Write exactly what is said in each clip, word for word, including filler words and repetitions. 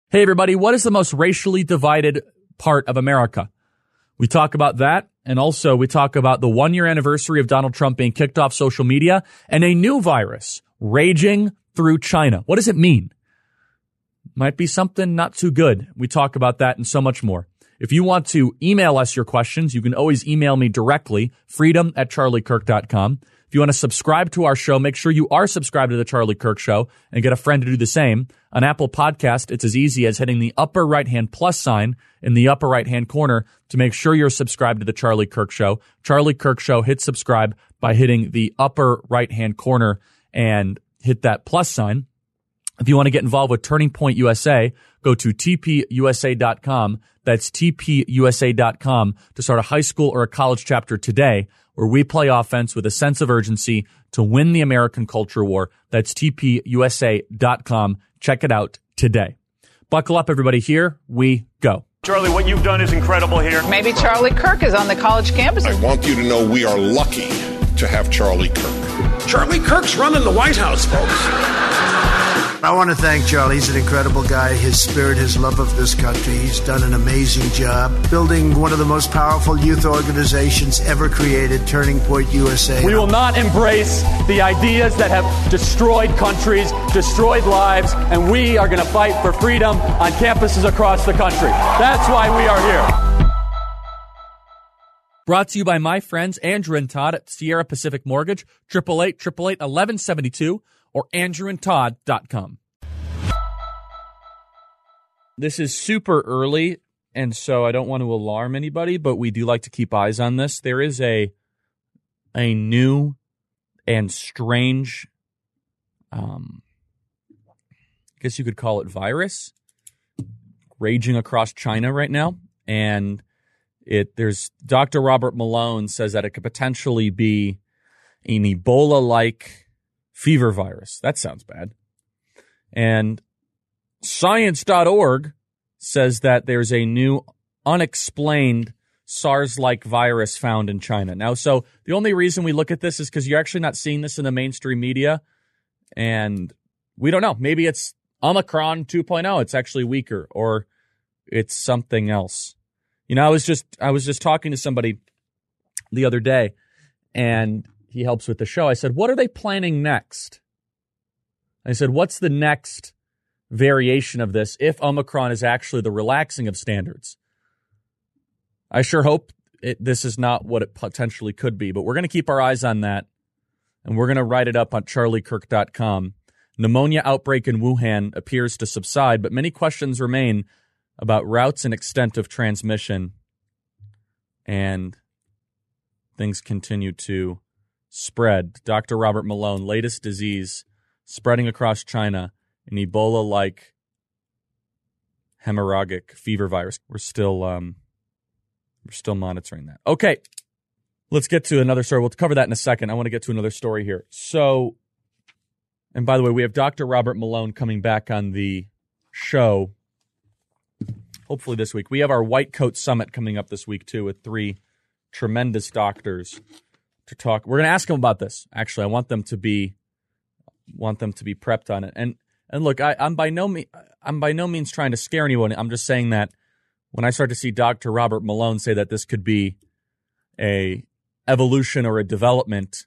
Hey, everybody, what is the most racially divided part of America? We talk about that, and also we talk about the one-year anniversary of Donald Trump being kicked off social media and a new virus raging through China. What does it mean? Might be something not too good. We talk about that and so much more. If you want to email us your questions, you can always email me directly, freedom at charlie kirk dot com. If you want to subscribe to our show, make sure you are subscribed to The Charlie Kirk Show and get a friend to do the same. On Apple Podcast, it's as easy as hitting the upper right-hand plus sign in the upper right-hand corner to make sure you're subscribed to The Charlie Kirk Show. Charlie Kirk Show, hit subscribe by hitting the upper right-hand corner and hit that plus sign. If you want to get involved with Turning Point U S A, go to T P U S A dot com. That's T P U S A dot com to start a high school or a college chapter today, where we play offense with a sense of urgency to win the American culture war. That's T P U S A dot com. Check it out today. Buckle up, everybody. Here we go. Charlie, what you've done is incredible here. Maybe Charlie Kirk is on the college campus. I want you to know we are lucky to have Charlie Kirk. Charlie Kirk's running the White House, folks. I want to thank Charlie. He's an incredible guy. His spirit, his love of this country. He's done an amazing job building one of the most powerful youth organizations ever created, Turning Point U S A. We will not embrace the ideas that have destroyed countries, destroyed lives, and we are going to fight for freedom on campuses across the country. That's why we are here. Brought to you by my friends Andrew and Todd at Sierra Pacific Mortgage, eight eight eight, eight eight eight, eleven seventy-two, or andrew and todd dot com. This is super early, and so I don't want to alarm anybody, but we do like to keep eyes on this. There is a a new and strange, um, I guess you could call it virus, raging across China right now, and it there's Doctor Robert Malone says that it could potentially be an Ebola-like fever virus. That sounds bad. And science dot org says that there's a new unexplained SARS-like virus found in China. Now, so the only reason we look at this is because you're actually not seeing this in the mainstream media. And we don't know. Maybe it's Omicron two point oh. It's actually weaker, or it's something else. You know, I was just I was just talking to somebody the other day, and he helps with the show. I said, what are they planning next? I said, what's the next variation of this if Omicron is actually the relaxing of standards? I sure hope it, this is not what it potentially could be, but we're going to keep our eyes on that, and we're going to write it up on charlie kirk dot com. Pneumonia outbreak in Wuhan appears to subside, but many questions remain about routes and extent of transmission, and things continue to spread. Doctor Robert Malone, latest disease spreading across China, an Ebola-like hemorrhagic fever virus. We're still um, we're still monitoring that. Okay, let's get to another story. We'll cover that in a second. I want to get to another story here. So, and by the way, we have Doctor Robert Malone coming back on the show hopefully this week. We have our White Coat Summit coming up this week, too, with three tremendous doctors to talk. We're going to ask them about this. Actually, I want them to be want them to be prepped on it. And and look, I, I'm by no me I'm by no means trying to scare anyone. I'm just saying that when I start to see Doctor Robert Malone say that this could be a evolution or a development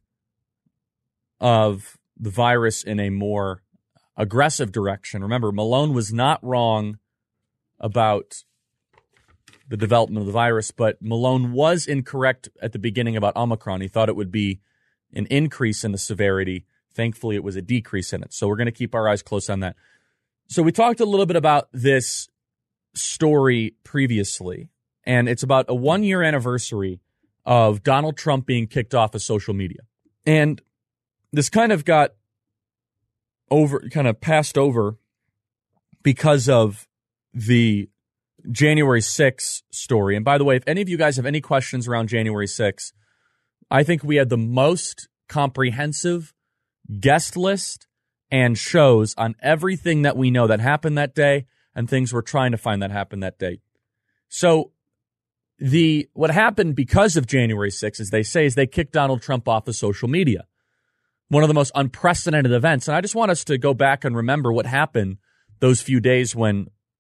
of the virus in a more aggressive direction. Remember, Malone was not wrong about the development of the virus, but Malone was incorrect at the beginning about Omicron. He thought it would be an increase in the severity. Thankfully, it was a decrease in it. So we're going to keep our eyes close on that. So we talked a little bit about this story previously, and it's about a one-year anniversary of Donald Trump being kicked off of social media. And this kind of got over, kind of passed over because of the January sixth story. And by the way, if any of you guys have any questions around January sixth, I think we had the most comprehensive guest list and shows on everything that we know that happened that day and things we're trying to find that happened that day. So the what happened because of January sixth, as they say, is they kicked Donald Trump off of social media. One of the most unprecedented events. And I just want us to go back and remember what happened those few days when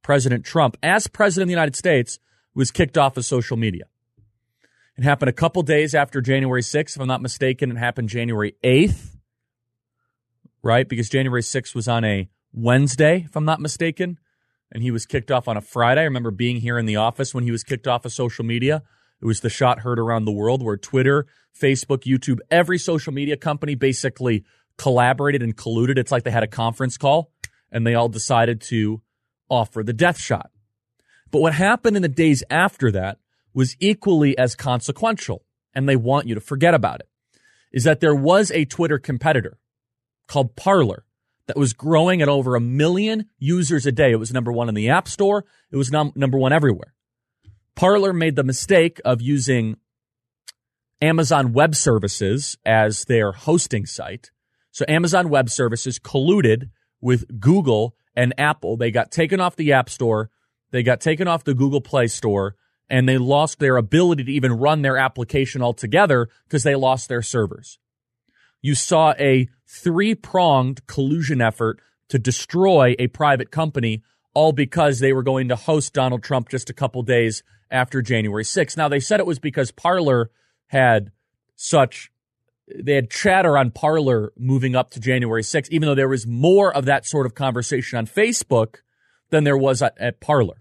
President Trump, as president of the United States, was kicked off of social media. It happened a couple days after January sixth, if I'm not mistaken. It happened January eighth, right? Because January sixth was on a Wednesday, if I'm not mistaken, and he was kicked off on a Friday. I remember being here in the office when he was kicked off of social media. It was the shot heard around the world where Twitter, Facebook, YouTube, every social media company basically collaborated and colluded. It's like they had a conference call, and they all decided to offer the death shot. But what happened in the days after that was equally as consequential, and they want you to forget about it, is that there was a Twitter competitor called Parler that was growing at over a million users a day. It was number one in the App Store. It was num- number one everywhere. Parler made the mistake of using Amazon Web Services as their hosting site. So Amazon Web Services colluded with Google and Apple. They got taken off the App Store. They got taken off the Google Play Store. And they lost their ability to even run their application altogether because they lost their servers. You saw a three-pronged collusion effort to destroy a private company, all because they were going to host Donald Trump just a couple days after January sixth. Now, they said it was because Parler had such, they had chatter on Parler moving up to January sixth, even though there was more of that sort of conversation on Facebook than there was at, at Parler.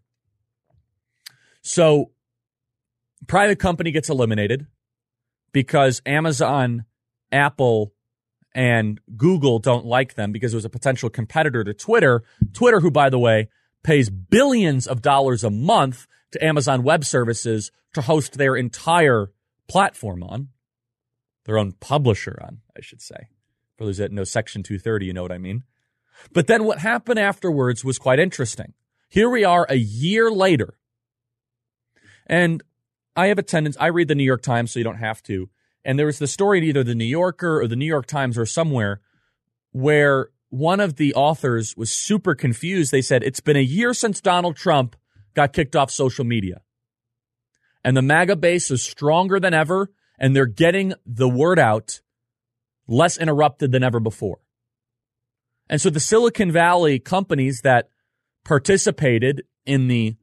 So, private company gets eliminated because Amazon, Apple, and Google don't like them because it was a potential competitor to Twitter. Twitter, who, by the way, pays billions of dollars a month to Amazon Web Services to host their entire platform on, their own publisher on, I should say. For those that know Section two thirty, you know what I mean. But then what happened afterwards was quite interesting. Here we are a year later, and I have a tendency, I read the New York Times, so you don't have to. And there was the story in either the New Yorker or the New York Times or somewhere where one of the authors was super confused. They said, it's been a year since Donald Trump got kicked off social media. And the MAGA base is stronger than ever, and they're getting the word out less interrupted than ever before. And so the Silicon Valley companies that participated in the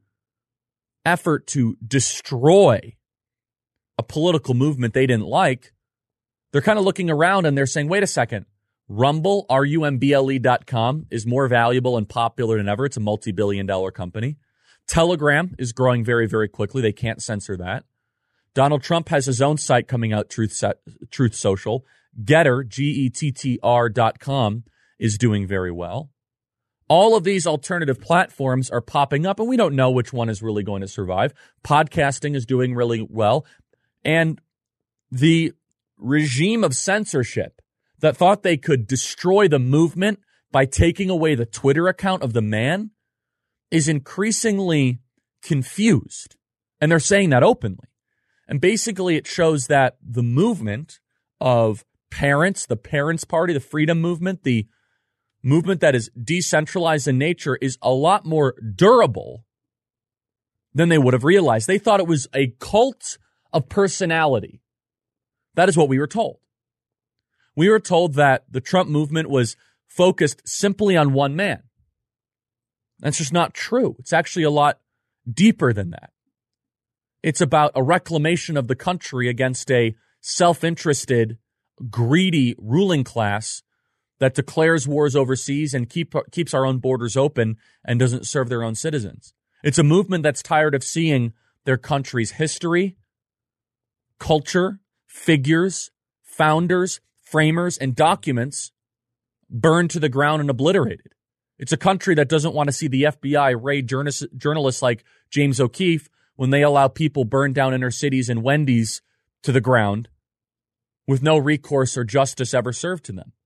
effort to destroy a political movement they didn't like, they're kind of looking around and they're saying, wait a second, Rumble, R U M B L E dot com, is more valuable and popular than ever. It's a multi-billion dollar company. Telegram is growing very, very quickly. They can't censor that. Donald Trump has his own site coming out, Truth, Set, Truth Social. Getter, G E T T R dot com, is doing very well. All of these alternative platforms are popping up, and we don't know which one is really going to survive. Podcasting is doing really well. And the regime of censorship that thought they could destroy the movement by taking away the Twitter account of the man is increasingly confused. And they're saying that openly. And basically it shows that the movement of parents, the Parents Party, the freedom movement, the movement that is decentralized in nature is a lot more durable than they would have realized. They thought it was a cult of personality. That is what we were told. We were told that the Trump movement was focused simply on one man. That's just not true. It's actually a lot deeper than that. It's about a reclamation of the country against a self-interested, greedy ruling class that declares wars overseas and keep, keeps our own borders open and doesn't serve their own citizens. It's a movement that's tired of seeing their country's history, culture, figures, founders, framers, and documents burned to the ground and obliterated. It's a country that doesn't want to see the F B I raid journalists like James O'Keefe when they allow people burn down inner cities and Wendy's to the ground with no recourse or justice ever served to them.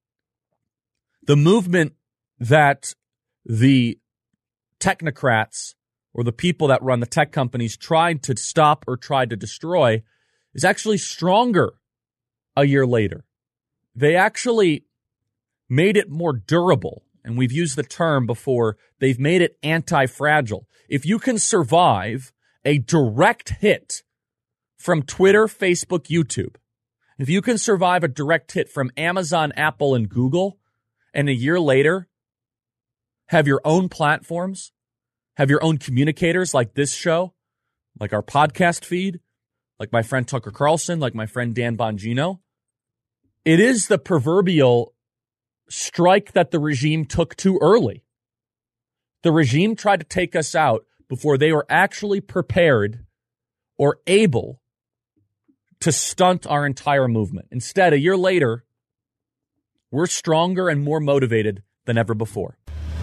The movement that the technocrats or the people that run the tech companies tried to stop or tried to destroy is actually stronger a year later. They actually made it more durable. And we've used the term before. They've made it anti-fragile. If you can survive a direct hit from Twitter, Facebook, YouTube, if you can survive a direct hit from Amazon, Apple, and Google, and a year later have your own platforms, have your own communicators like this show, like our podcast feed, like my friend Tucker Carlson, like my friend Dan Bongino. It is the proverbial strike that the regime took too early. The regime tried to take us out before they were actually prepared or able to stunt our entire movement. Instead, a year later, we're stronger and more motivated than ever before.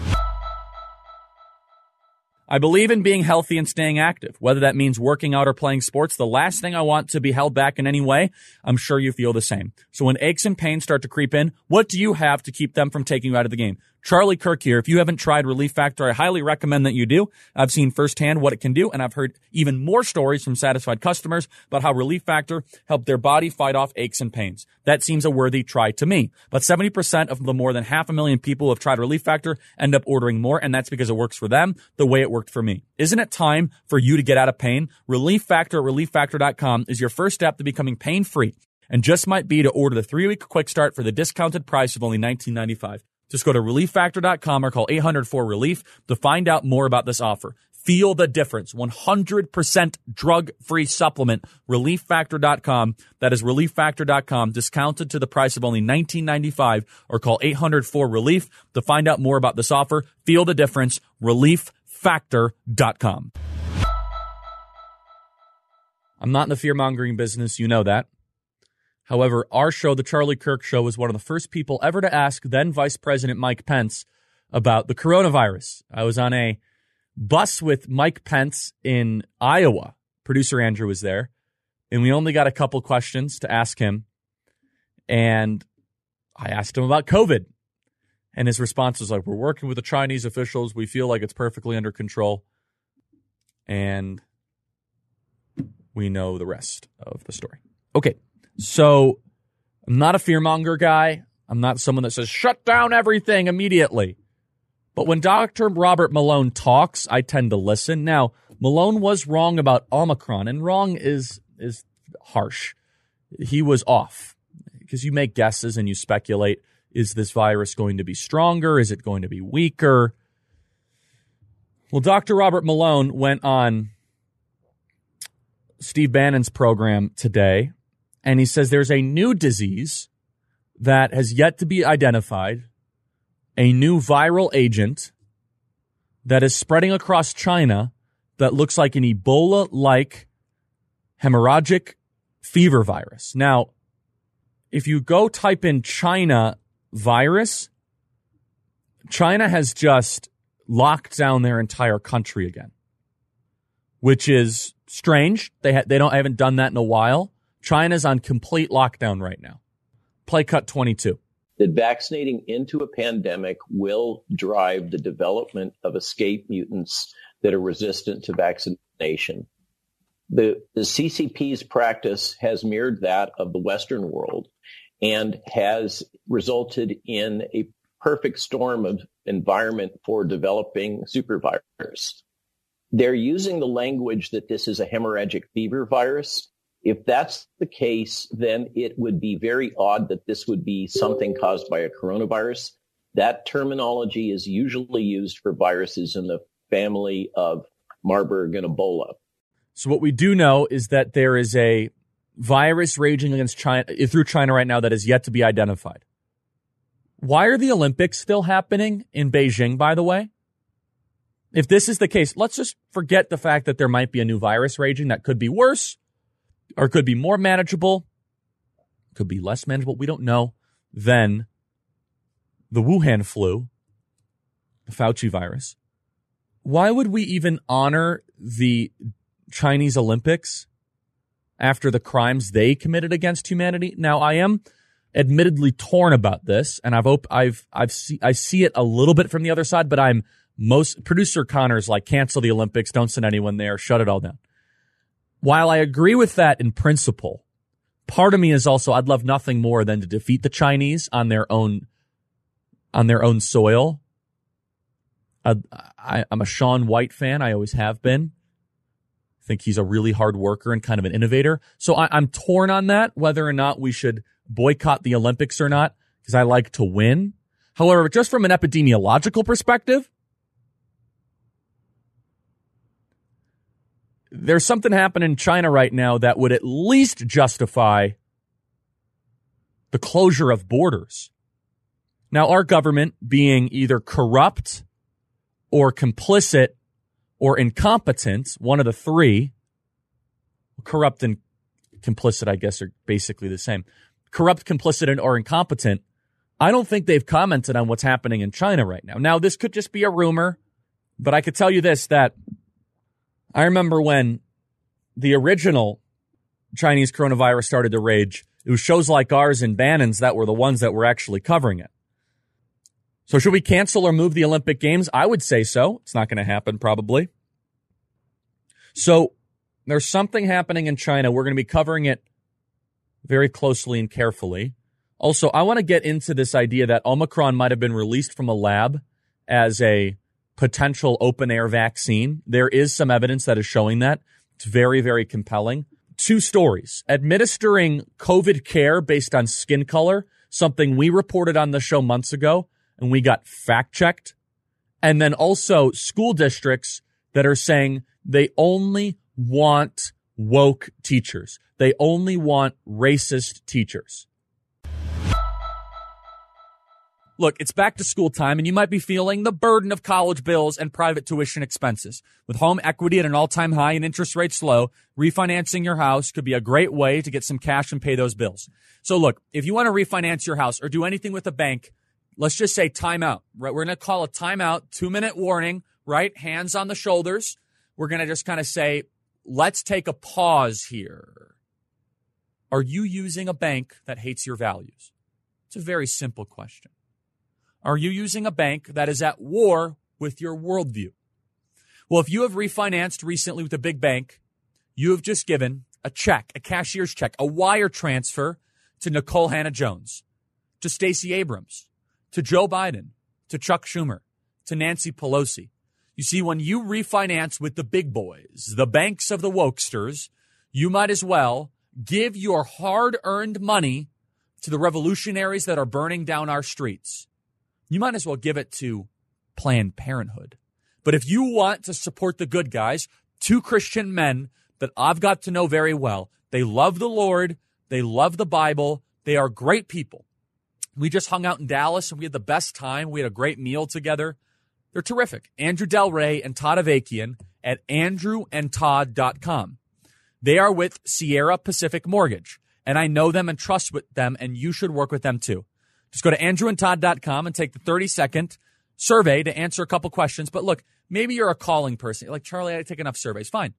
I believe in being healthy and staying active, whether that means working out or playing sports. The last thing I want to be held back in any way. I'm sure you feel the same. So when aches and pains start to creep in, what do you have to keep them from taking you out of the game? Charlie Kirk here. If you haven't tried Relief Factor, I highly recommend that you do. I've seen firsthand what it can do, and I've heard even more stories from satisfied customers about how Relief Factor helped their body fight off aches and pains. That seems a worthy try to me. But seventy percent of the more than half a million people who have tried Relief Factor end up ordering more, and that's because it works for them the way it worked for me. Isn't it time for you to get out of pain? Relief Factor at relief factor dot com is your first step to becoming pain-free, and just might be to order the three-week quick start for the discounted price of only nineteen ninety-five. Just go to relief factor dot com or call eight hundred four relief to find out more about this offer. Feel the difference. one hundred percent drug-free supplement. relief factor dot com. That is relief factor dot com. Discounted to the price of only nineteen ninety-five, or call eight hundred four relief to find out more about this offer. Feel the difference. relief factor dot com. I'm not in the fear-mongering business. You know that. However, our show, The Charlie Kirk Show, was one of the first people ever to ask then Vice President Mike Pence about the coronavirus. I was on a bus with Mike Pence in Iowa. Producer Andrew was there, and we only got a couple questions to ask him. And I asked him about COVID, and his response was like, we're working with the Chinese officials. We feel like it's perfectly under control. And we know the rest of the story. Okay. So I'm not a fearmonger guy. I'm not someone that says, shut down everything immediately. But when Doctor Robert Malone talks, I tend to listen. Now, Malone was wrong about Omicron, and wrong is is harsh. He was off because you make guesses and you speculate. Is this virus going to be stronger? Is it going to be weaker? Well, Doctor Robert Malone went on Steve Bannon's program today, and he says there's a new disease that has yet to be identified, a new viral agent that is spreading across China that looks like an Ebola-like hemorrhagic fever virus. Now, if you go type in China virus, China has just locked down their entire country again, which is strange. They ha- they don't haven't done that in a while. China's on complete lockdown right now. Play cut twenty-two. That vaccinating into a pandemic will drive the development of escape mutants that are resistant to vaccination. The, the C C P's practice has mirrored that of the Western world and has resulted in a perfect storm of environment for developing supervirus. They're using the language that this is a hemorrhagic fever virus. If that's the case, then it would be very odd that this would be something caused by a coronavirus. That terminology is usually used for viruses in the family of Marburg and Ebola. So what we do know is that there is a virus raging against China through China right now that is yet to be identified. Why are the Olympics still happening in Beijing, by the way? If this is the case, let's just forget the fact that there might be a new virus raging that could be worse or could be more manageable, could be less manageable. We don't know than the Wuhan flu, the Fauci virus. Why would we even honor the Chinese Olympics after the crimes they committed against humanity? Now, I am admittedly torn about this, and I've op- I've I've see- I see it a little bit from the other side, but I'm most producer Connor's like, cancel the Olympics, don't send anyone there, shut it all down. While I agree with that in principle, part of me is also I'd love nothing more than to defeat the Chinese on their own on their own soil. I, I, I'm a Shaun White fan. I always have been. I think he's a really hard worker and kind of an innovator. So I, I'm torn on that, whether or not we should boycott the Olympics or not, because I like to win. However, just from an epidemiological perspective, there's something happening in China right now that would at least justify the closure of borders. Now, our government being either corrupt or complicit or incompetent, one of the three, corrupt and complicit, I guess, are basically the same. Corrupt, complicit, and or incompetent. I don't think they've commented on what's happening in China right now. Now, this could just be a rumor, but I could tell you this, that I remember when the original Chinese coronavirus started to rage, it was shows like ours and Bannon's that were the ones that were actually covering it. So should we cancel or move the Olympic Games? I would say so. It's not going to happen, probably. So there's something happening in China. We're going to be covering it very closely and carefully. Also, I want to get into this idea that Omicron might have been released from a lab as a potential open-air vaccine. There is some evidence that is showing that. It's very, very compelling. Two stories. Administering COVID care based on skin color, something we reported on the show months ago, and we got fact-checked. And then also school districts that are saying they only want woke teachers. They only want racist teachers. Look, it's back to school time, and you might be feeling the burden of college bills and private tuition expenses. With home equity at an all-time high and interest rates low, refinancing your house could be a great way to get some cash and pay those bills. So look, if you want to refinance your house or do anything with a bank, let's just say timeout, right? We're going to call a timeout, two-minute warning, right? Hands on the shoulders. We're going to just kind of say, let's take a pause here. Are you using a bank that hates your values? It's a very simple question. Are you using a bank that is at war with your worldview? Well, if you have refinanced recently with a big bank, you have just given a check, a cashier's check, a wire transfer to Nicole Hannah-Jones, to Stacey Abrams, to Joe Biden, to Chuck Schumer, to Nancy Pelosi. You see, when you refinance with the big boys, the banks of the wokesters, you might as well give your hard-earned money to the revolutionaries that are burning down our streets. You might as well give it to Planned Parenthood. But if you want to support the good guys, two Christian men that I've got to know very well, they love the Lord, they love the Bible, they are great people. We just hung out in Dallas and we had the best time. We had a great meal together. They're terrific. Andrew Del Rey and Todd Avakian at andrew and todd dot com. They are with Sierra Pacific Mortgage, and I know them and trust with them, and you should work with them too. Just go to andrew and todd dot com and take the thirty-second survey to answer a couple questions. But look, maybe you're a calling person. You're like, Charlie, I take enough surveys. Fine.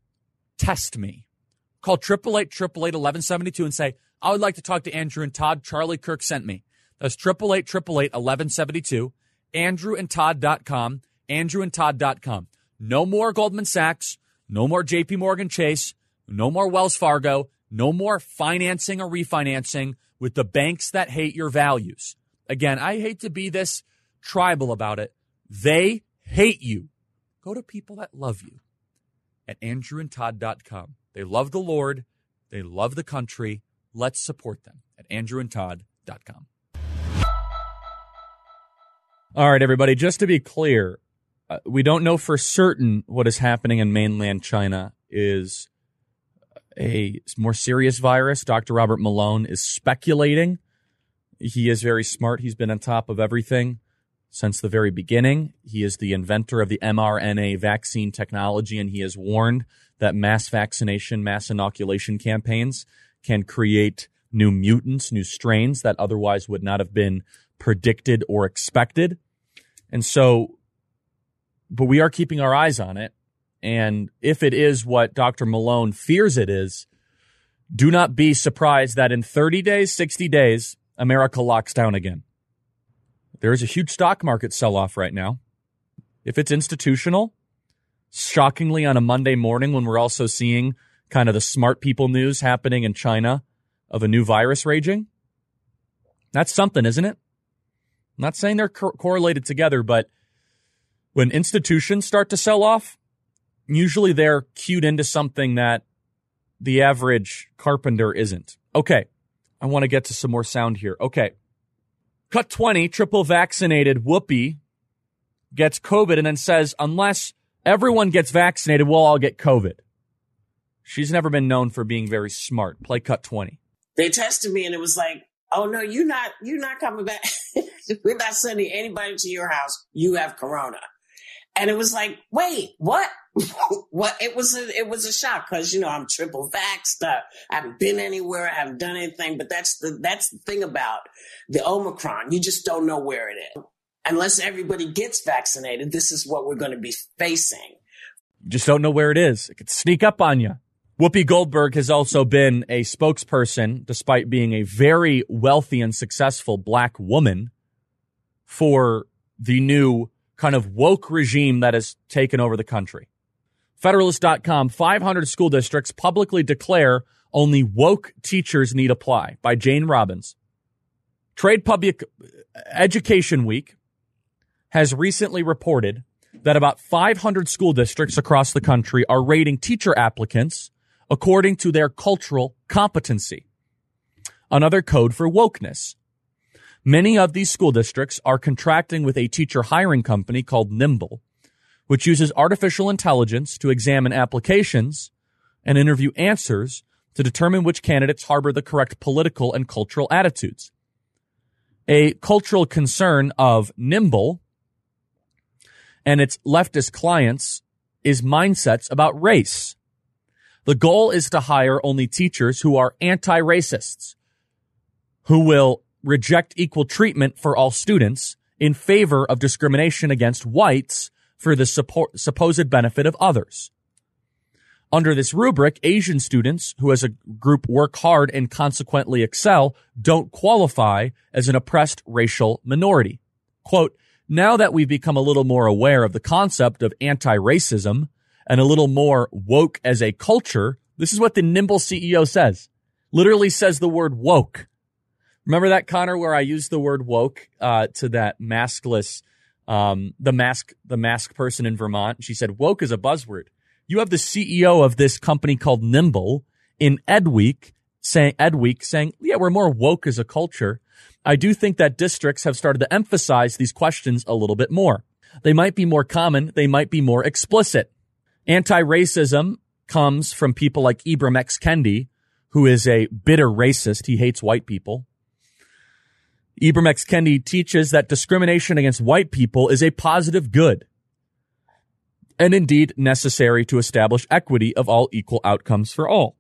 Test me. Call eight eight eight, eight eight eight, one one seven two and say, I would like to talk to Andrew and Todd. Charlie Kirk sent me. That's eight eight eight, eight eight eight, one one seven two. andrew and todd dot com. andrew and todd dot com. No more Goldman Sachs. No more J P Morgan Chase. No more Wells Fargo. No more financing or refinancing with the banks that hate your values. Again, I hate to be this tribal about it. They hate you. Go to people that love you at andrew and todd dot com. They love the Lord. They love the country. Let's support them at andrew and todd dot com. All right, everybody, just to be clear, uh, we don't know for certain what is happening in mainland China is a more serious virus. Doctor Robert Malone is speculating. He is very smart. He's been on top of everything since the very beginning. He is the inventor of the mRNA vaccine technology, and he has warned that mass vaccination, mass inoculation campaigns can create new mutants, new strains that otherwise would not have been predicted or expected. And so, but we are keeping our eyes on it. And if it is what Doctor Malone fears it is, do not be surprised that in thirty days, sixty days, America locks down again. There is a huge stock market sell-off right now. If it's institutional, shockingly on a Monday morning when we're also seeing kind of the smart people news happening in China of a new virus raging, that's something, isn't it? I'm not saying they're co- correlated together, but when institutions start to sell off, usually they're cued into something that the average carpenter isn't. Okay, I want to get to some more sound here. Okay, cut twenty, triple vaccinated Whoopi gets COVID and then says, unless everyone gets vaccinated, we'll all get COVID. She's never been known for being very smart. Play cut twenty. They tested me and it was like, oh no, you're not, you're not coming back. We're not sending anybody to your house. You have corona. And it was like, wait, what? What? It was a, it was a shock because, you know, I'm triple vaxxed. I haven't been anywhere. I haven't done anything. But that's the, that's the thing about the Omicron. You just don't know where it is. Unless everybody gets vaccinated, this is what we're going to be facing. You just don't know where it is. It could sneak up on you. Whoopi Goldberg has also been a spokesperson, despite being a very wealthy and successful black woman, for the new kind of woke regime that has taken over the country. Federalist dot com, five hundred school districts publicly declare only woke teachers need apply, by Jane Robbins. Trade Public Education Week has recently reported that about five hundred school districts across the country are rating teacher applicants according to their cultural competency, another code for wokeness. Many of these school districts are contracting with a teacher hiring company called Nimble, which uses artificial intelligence to examine applications and interview answers to determine which candidates harbor the correct political and cultural attitudes. A cultural concern of Nimble and its leftist clients is mindsets about race. The goal is to hire only teachers who are anti-racists, who will reject equal treatment for all students in favor of discrimination against whites for the support, supposed benefit of others. Under this rubric, Asian students, who as a group work hard and consequently excel, don't qualify as an oppressed racial minority. Quote, now that we've become a little more aware of the concept of anti-racism and a little more woke as a culture, this is what the Nimble C E O says. Literally says the word woke. Remember that, Connor, where I used the word woke uh, to that maskless, um, the mask, the mask person in Vermont? She said, woke is a buzzword. You have the C E O of this company called Nimble in Edweek saying, Edweek saying, yeah, we're more woke as a culture. I do think that districts have started to emphasize these questions a little bit more. They might be more common. They might be more explicit. Anti-racism comes from people like Ibram X. Kendi, who is a bitter racist. He hates white people. Ibram X. Kendi teaches that discrimination against white people is a positive good and indeed necessary to establish equity of all equal outcomes for all.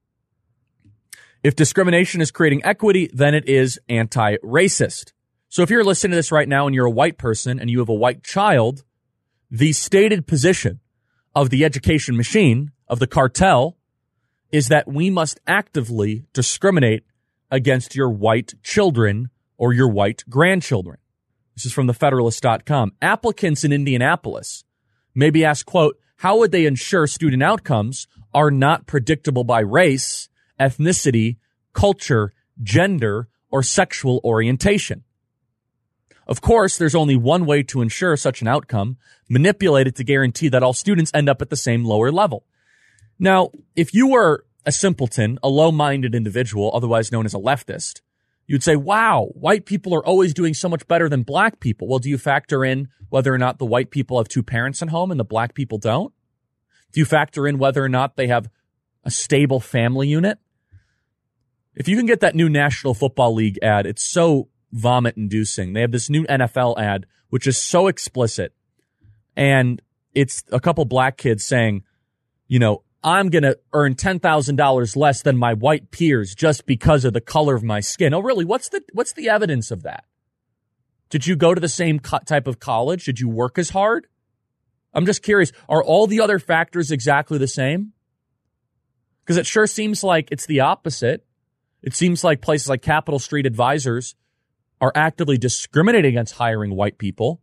If discrimination is creating equity, then it is anti-racist. So if you're listening to this right now and you're a white person and you have a white child, the stated position of the education machine, of the cartel, is that we must actively discriminate against your white children or your white grandchildren. This is from the Federalist dot com. Applicants in Indianapolis may be asked, quote, how would they ensure student outcomes are not predictable by race, ethnicity, culture, gender, or sexual orientation? Of course, there's only one way to ensure such an outcome, manipulate it to guarantee that all students end up at the same lower level. Now, if you were a simpleton, a low-minded individual, otherwise known as a leftist, you'd say, wow, white people are always doing so much better than black people. Well, do you factor in whether or not the white people have two parents at home and the black people don't? Do you factor in whether or not they have a stable family unit? If you can get that new National Football League ad, it's so vomit-inducing. They have this new N F L ad, which is so explicit. And it's a couple black kids saying, you know, I'm going to earn ten thousand dollars less than my white peers just because of the color of my skin. Oh, really? What's the what's the evidence of that? Did you go to the same co- type of college? Did you work as hard? I'm just curious. Are all the other factors exactly the same? Because it sure seems like it's the opposite. It seems like places like Capitol Street Advisors are actively discriminating against hiring white people.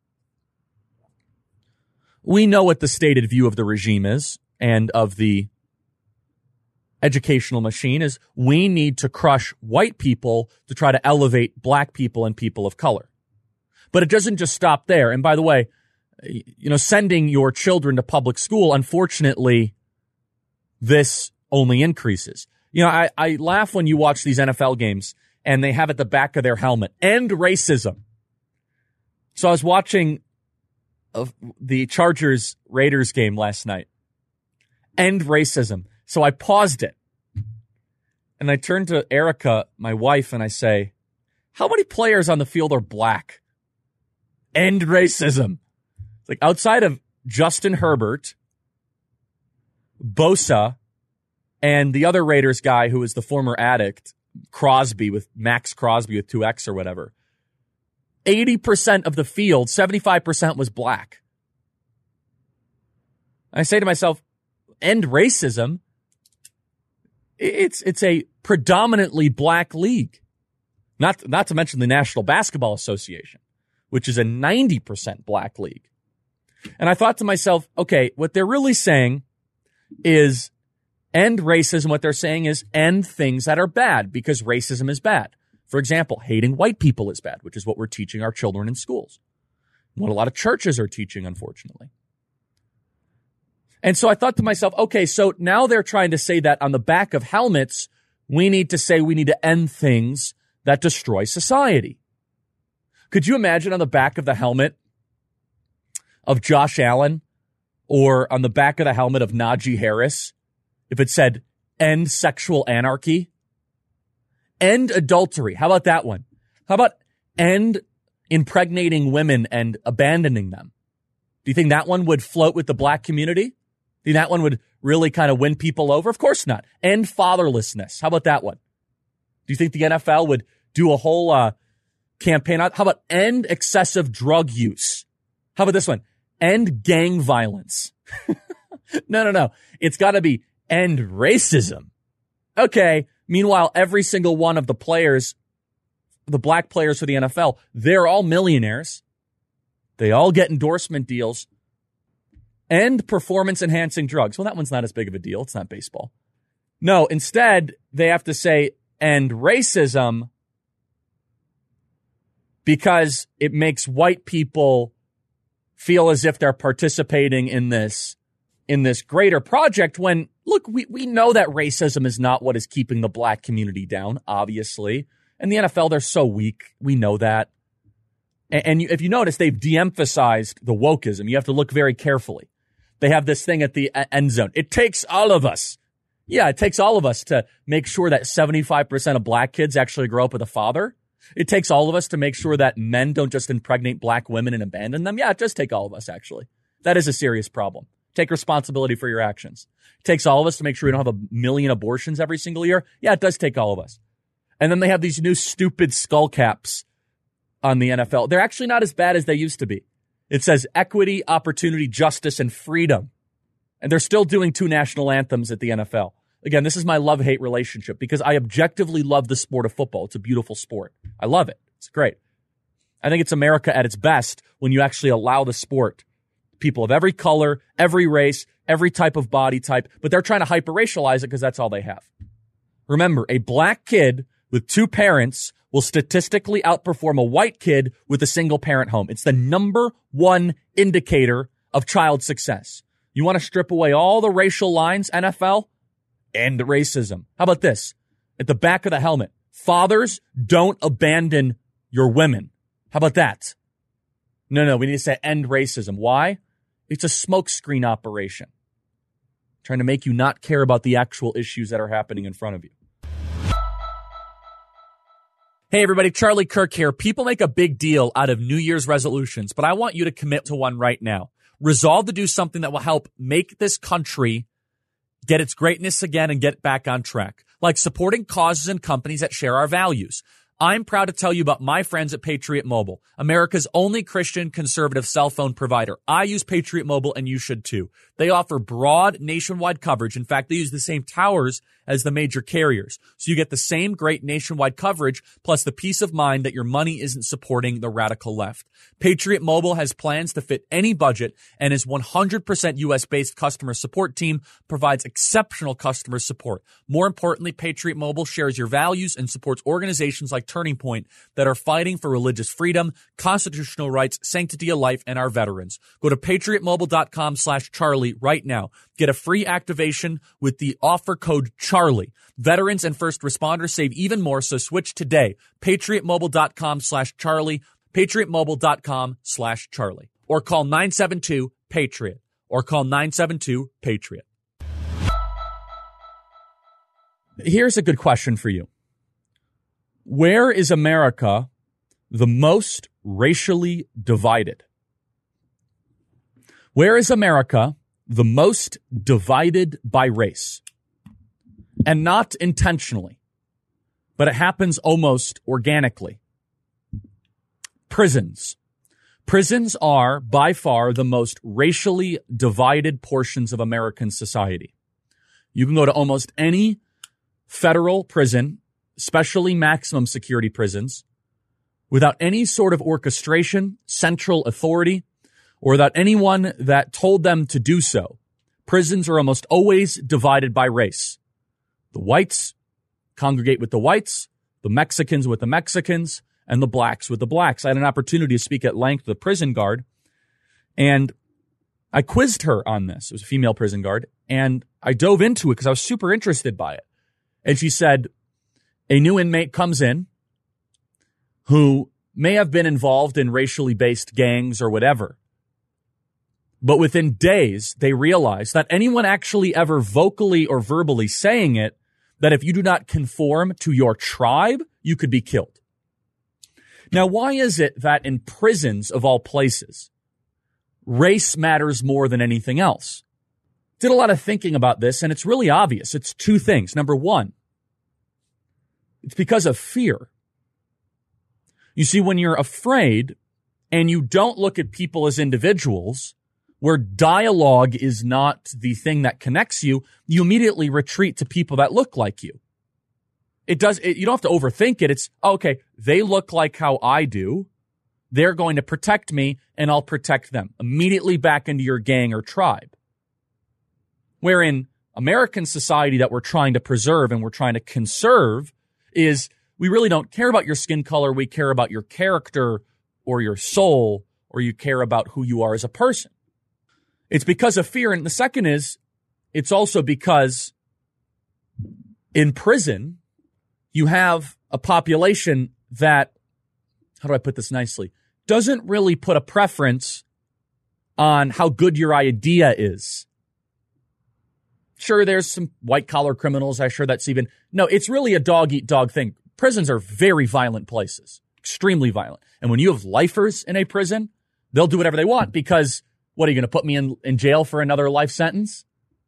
We know what the stated view of the regime is and of the educational machine is. We need to crush white people to try to elevate black people and people of color. But it doesn't just stop there. And by the way, you know, sending your children to public school, unfortunately, this only increases. You know, I, I laugh when you watch these N F L games and they have at the back of their helmet, end racism. So I was watching uh, the Chargers-Raiders game last night. End racism. So I paused it. And I turned to Erica, my wife, and I say, how many players on the field are black? End racism. Like outside of Justin Herbert, Bosa, and the other Raiders guy who is the former addict, Crosby, with Max Crosby with two X or whatever, eighty percent of the field, seventy-five percent was black. I say to myself, end racism. It's it's a predominantly black league. Not, not to mention the National Basketball Association, which is a ninety percent black league. And I thought to myself, okay, what they're really saying is end racism. What they're saying is end things that are bad, because racism is bad. For example, hating white people is bad, which is what we're teaching our children in schools. What a lot of churches are teaching, unfortunately. And so I thought to myself, okay, so now they're trying to say that on the back of helmets, we need to say we need to end things that destroy society. Could you imagine on the back of the helmet of Josh Allen or on the back of the helmet of Najee Harris if it said end sexual anarchy? End adultery. How about that one? How about end impregnating women and abandoning them? Do you think that one would float with the black community? Do you think that one would really kind of win people over? Of course not. End fatherlessness. How about that one? Do you think the N F L would do a whole uh, campaign on? How about end excessive drug use? How about this one? End gang violence. no, no, no. It's got to be end racism. Okay. Meanwhile, every single one of the players, the black players for the N F L, they're all millionaires. They all get endorsement deals. End performance-enhancing drugs. Well, that one's not as big of a deal. It's not baseball. No, instead, they have to say end racism because it makes white people feel as if they're participating in this, in this greater project when, look, we, we know that racism is not what is keeping the black community down, obviously. And the N F L, they're so weak. We know that. And, and you, if you notice, they've de-emphasized the wokeism. You have to look very carefully. They have this thing at the end zone. It takes all of us. Yeah, it takes all of us to make sure that seventy-five percent of black kids actually grow up with a father. It takes all of us to make sure that men don't just impregnate black women and abandon them. Yeah, it does take all of us, actually. That is a serious problem. Take responsibility for your actions. It takes all of us to make sure we don't have a million abortions every single year. Yeah, it does take all of us. And then they have these new stupid skull caps on the N F L. They're actually not as bad as they used to be. It says equity, opportunity, justice, and freedom. And they're still doing two national anthems at the N F L. Again, this is my love-hate relationship because I objectively love the sport of football. It's a beautiful sport. I love it. It's great. I think it's America at its best when you actually allow the sport. People of every color, every race, every type of body type, but they're trying to hyper-racialize it because that's all they have. Remember, a black kid with two parents will statistically outperform a white kid with a single-parent home. It's the number one indicator of child success. You want to strip away all the racial lines, N F L? End racism. How about this? At the back of the helmet, fathers, don't abandon your women. How about that? No, no, we need to say end racism. Why? It's a smokescreen operation. Trying to make you not care about the actual issues that are happening in front of you. Hey, everybody, Charlie Kirk here. People make a big deal out of New Year's resolutions, but I want you to commit to one right now. Resolve to do something that will help make this country get its greatness again and get back on track, like supporting causes and companies that share our values. I'm proud to tell you about my friends at Patriot Mobile, America's only Christian conservative cell phone provider. I use Patriot Mobile and you should too. They offer broad nationwide coverage. In fact, they use the same towers as the major carriers. So you get the same great nationwide coverage plus the peace of mind that your money isn't supporting the radical left. Patriot Mobile has plans to fit any budget and his one hundred percent U S-based customer support team provides exceptional customer support. More importantly, Patriot Mobile shares your values and supports organizations like Turning Point that are fighting for religious freedom, constitutional rights, sanctity of life, and our veterans. Go to patriotmobile.com slash Charlie right now. Get a free activation with the offer code Charlie. Veterans and first responders save even more, so switch today. patriotmobile.com slash Charlie. patriotmobile.com slash Charlie. Or call nine seven two, PATRIOT. Or call nine seven two, PATRIOT. Here's a good question for you. Where is America the most racially divided? Where is America the most divided by race? And not intentionally, but it happens almost organically. Prisons. Prisons are by far the most racially divided portions of American society. You can go to almost any federal prison, especially maximum security prisons, without any sort of orchestration, central authority, or without anyone that told them to do so. Prisons are almost always divided by race. The whites congregate with the whites, the Mexicans with the Mexicans, and the blacks with the blacks. I had an opportunity to speak at length to the prison guard, and I quizzed her on this. It was a female prison guard, and I dove into it because I was super interested by it. And she said, a new inmate comes in who may have been involved in racially based gangs or whatever, but within days, they realize that anyone actually ever vocally or verbally saying it, that if you do not conform to your tribe, you could be killed. Now, why is it that in prisons of all places, race matters more than anything else? Did a lot of thinking about this, and it's really obvious. It's two things. Number one, it's because of fear. You see, when you're afraid and you don't look at people as individuals, where dialogue is not the thing that connects you, you immediately retreat to people that look like you. It does, it, you don't have to overthink it. It's, okay, they look like how I do. They're going to protect me and I'll protect them. Immediately back into your gang or tribe. Where in American society that we're trying to preserve and we're trying to conserve is we really don't care about your skin color. We care about your character or your soul, or you care about who you are as a person. It's because of fear. And the second is, it's also because in prison, you have a population that, how do I put this nicely, doesn't really put a preference on how good your idea is. Sure, there's some white-collar criminals. I'm sure that's even, no, it's really a dog-eat-dog thing. Prisons are very violent places, extremely violent. And when you have lifers in a prison, they'll do whatever they want because what, are you going to put me in, in jail for another life sentence?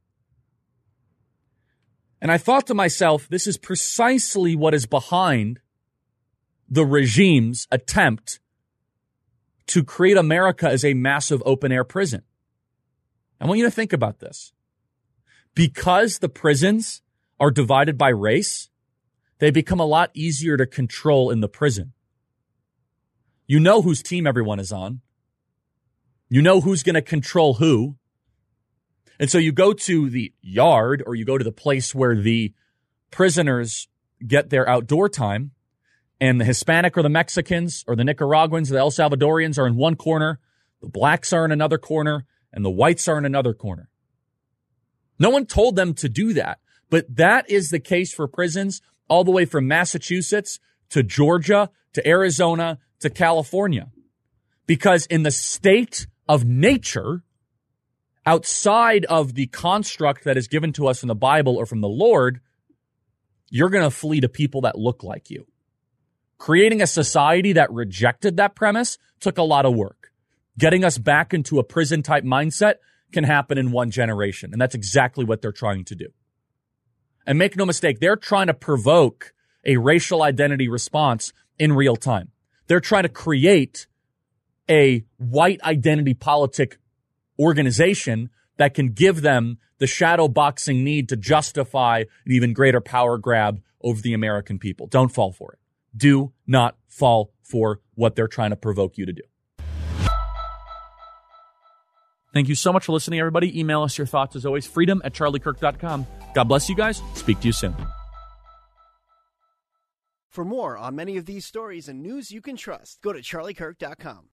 And I thought to myself, this is precisely what is behind the regime's attempt to create America as a massive open-air prison. I want you to think about this. Because the prisons are divided by race, they become a lot easier to control in the prison. You know whose team everyone is on. You know who's going to control who. And so you go to the yard or you go to the place where the prisoners get their outdoor time, and the Hispanic or the Mexicans or the Nicaraguans or the El Salvadorians are in one corner, the blacks are in another corner, and the whites are in another corner. No one told them to do that, but that is the case for prisons all the way from Massachusetts to Georgia to Arizona to California. Because in the state of nature, outside of the construct that is given to us in the Bible or from the Lord, you're going to flee to people that look like you. Creating a society that rejected that premise took a lot of work. Getting us back into a prison-type mindset can happen in one generation, and that's exactly what they're trying to do. And make no mistake, they're trying to provoke a racial identity response in real time. They're trying to create a white identity politic organization that can give them the shadow boxing need to justify an even greater power grab over the American people. Don't fall for it. Do not fall for what they're trying to provoke you to do. Thank you so much for listening, everybody. Email us your thoughts as always, freedom at charlie kirk dot com. God bless you guys. Speak to you soon. For more on many of these stories and news you can trust, go to charlie kirk dot com.